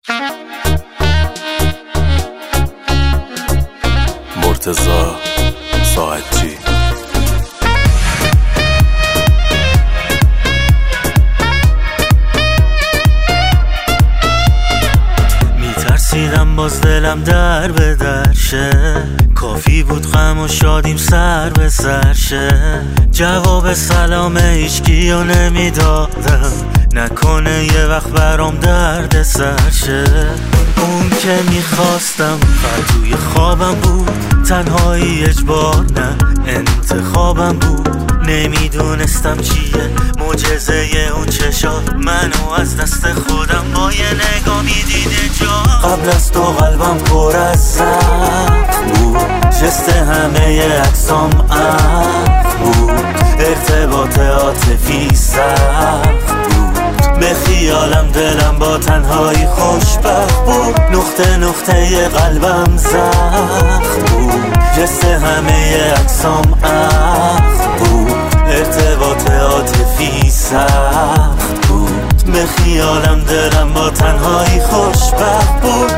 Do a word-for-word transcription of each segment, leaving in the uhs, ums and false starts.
مرتضی ساعتی. میترسیدم باز دلم در به در شه، کافی بود غم و شادیم سر به سر شه. جواب سلام هیچکیو نمیدادم، نکنه یه وقت برام درد سر شه. اون که میخواستم فقط توی خوابم بود، تنهایی اجبار نه انتخابم بود. نمیدونستم چیه معجزه اون چشات، منو از دست خودم با یه نگاه میدیده جا. قبل از تو قلبم پر از زخم بود، جست همه عکسام عفو بود، ارتباط عاطفی سخت بود. به خیالم دلم با تنهایی خوشبخت بود، نقطه نقطه قلبم زخم بود، جست همه عکسام عفو بود، ارتباط عاطفی سخت بود. به خیالم دلم با تنهایی خوشبخت بود.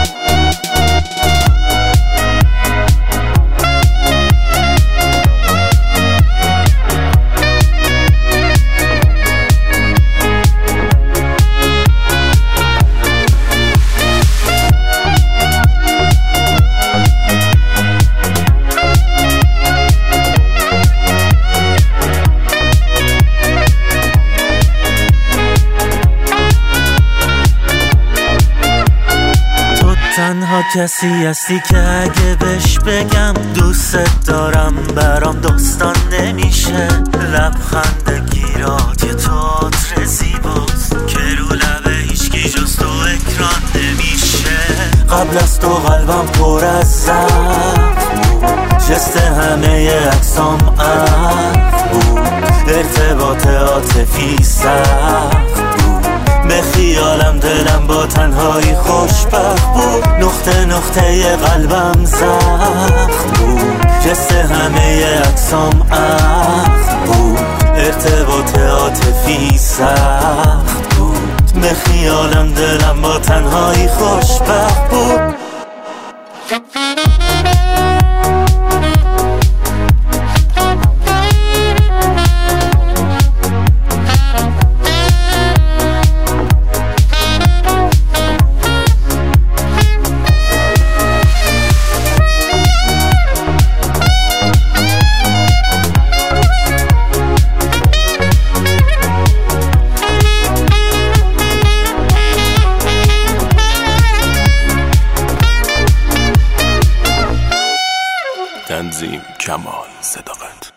تنها کسی هستی که اگه بهش بگم دوست دارم برام داستان نمیشه. لبخند گیرات یه تئاتر زیباست که رو لبه هیچکی جز تو اکران نمیشه. قبل از تو قلبم پر از زخم بود، جست همه عکسام عفو بود، ارتباط عاطفی سخت بود. به خیالم دلم با تنهایی خوشبخت بود، نقطه نقطه قلبم زخم بود، جست همه عکسام عفو بود، ارتباط عاطفی سخت بود. به خیالم دلم با تنهایی خوشبخت بود. تنظیم کمال صداقت.